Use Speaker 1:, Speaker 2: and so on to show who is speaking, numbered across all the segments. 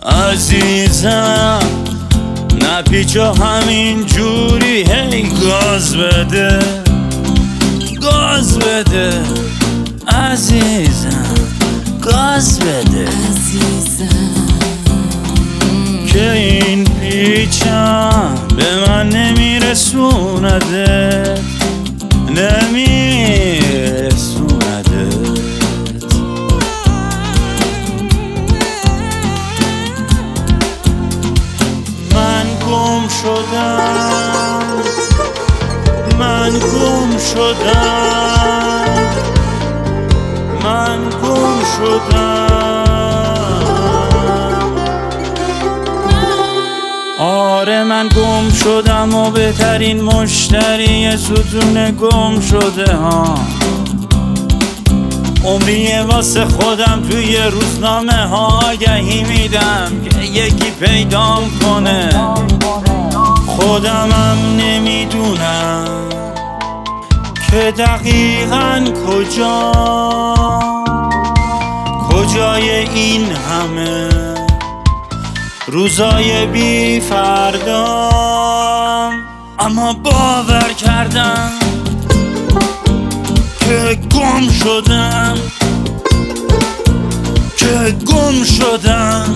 Speaker 1: عزیزم نپیچو همین جوری، هی گاز بده گاز بده عزیزم، گاز بده که این پیچم به من نمیرسونده من گم شدم من گم شدم من گم شدم آره من گم شدم و بهترین مشتری ستون گم شده ها. عمریه واسه خودم توی روزنامه ها آگهی میدم که یکی پیدام کنه. خودمم نمیدونم که دقیقاً کجای این همه روزای بی فردام، اما باور کردم که گم شدم که گم شدم.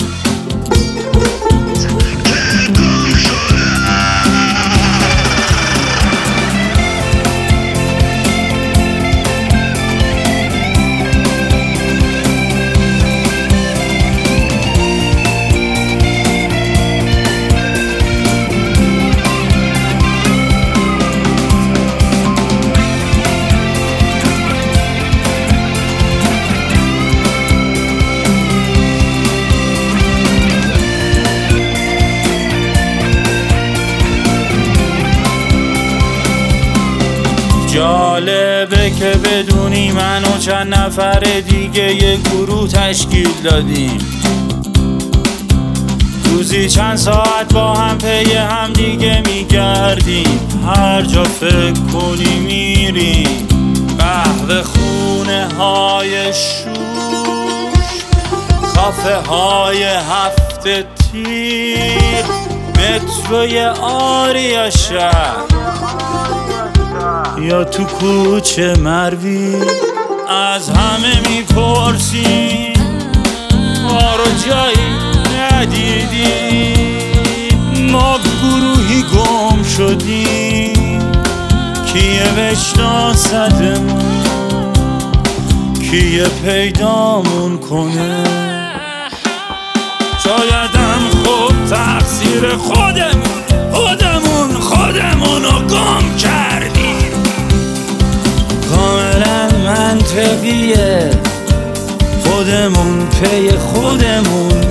Speaker 1: جالبه که بدونی من و چند نفر دیگه یه گروه تشکیل دادیم. روزی چند ساعت با هم پی هم دیگه میگردیم، هر جا فکر کنی میریم. قهوه خونه های شوش، کافه های هفته تیر، متروی آریا شهر یا تو کوچه مروی. از همه میپرسیم ما رو جایی ندیدیم، ما گروهی گم شدیم. کیه بشناسدمون، کیه پیدامون کنه. شایدم خود تقصیر خودمونو گم کردیم. کاملا منطقیه خودمون پی خودمون